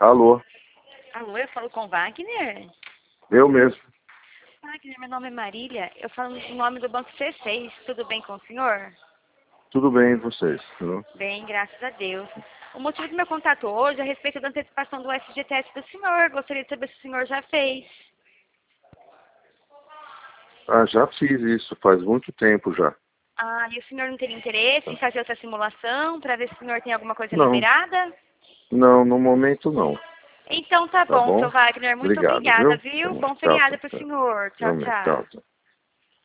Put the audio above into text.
Alô, Alô, eu falo com Wagner? eu mesmo. Wagner, meu nome é Marília. Eu falo em nome do Banco C6. Tudo bem com o senhor? Tudo bem e vocês? Tudo? Bem, graças a Deus. O motivo do meu contato hoje é a respeito da antecipação do FGTS do senhor. Gostaria de saber se o senhor já fez. Ah, já fiz isso, faz muito tempo já. Ah, e o senhor não teria interesse em fazer outra simulação para ver se o senhor tem alguma coisa Não, liberada? não, no momento não. Então tá Tá bom, bom? seu Wagner. Muito Obrigado, obrigada, viu? viu? Tá bom. Bom Tchau, feriado tchau, para o tchau. senhor. Tchau, Realmente, tchau. tchau, tchau.